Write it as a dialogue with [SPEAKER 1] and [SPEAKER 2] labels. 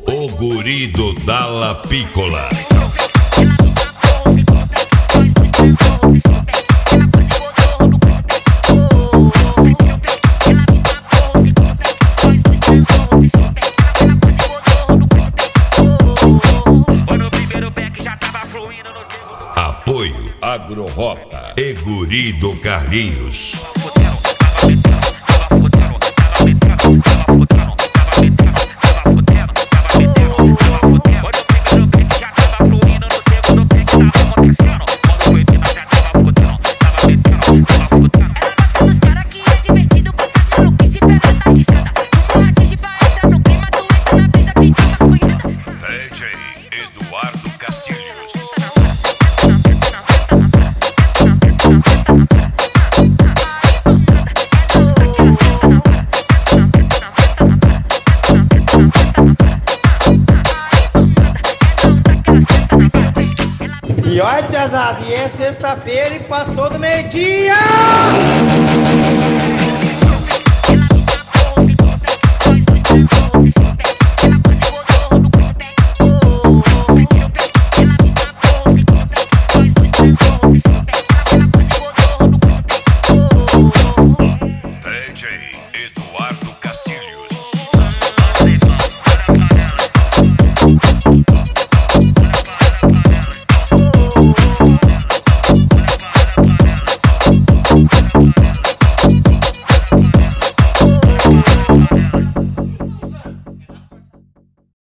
[SPEAKER 1] O guri do Dalla Piccola. Apoio Agrorota e guri do Carlinhos. DJ Eduardo Castilhos.
[SPEAKER 2] E olha, pesado, e é sexta-feira e passou do meio-dia!